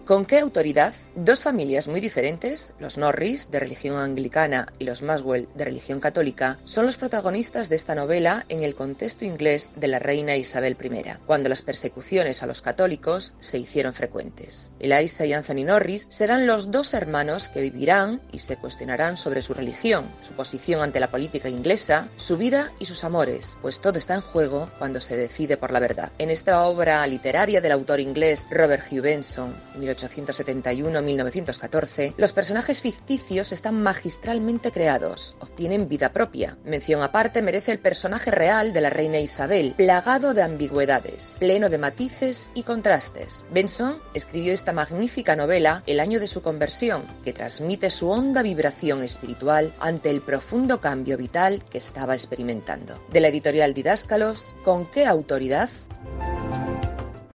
¿Con qué autoridad? Dos familias muy diferentes, los Norris, de religión anglicana, y los Maxwell, de religión católica, son los protagonistas de esta novela en el contexto inglés de la reina Isabel I, cuando las persecuciones a los católicos se hicieron frecuentes. Eliza y Anthony Norris serán los dos hermanos que vivirán y se cuestionarán sobre su religión, su posición ante la política inglesa, su vida y sus amores, pues todo está en juego cuando se decide por la verdad. En esta obra literaria del autor inglés Robert Hugh Benson, 1871-1914, los personajes ficticios están magistralmente creados, obtienen vida propia. Mención aparte merece el personaje real de la reina Isabel, plagado de ambigüedades, pleno de matices y contrastes. Benson escribió esta magnífica novela el año de su conversión, que transmite su honda vibración espiritual ante el profundo cambio vital que estaba experimentando. De la editorial Didáscalos, ¿con qué autoridad?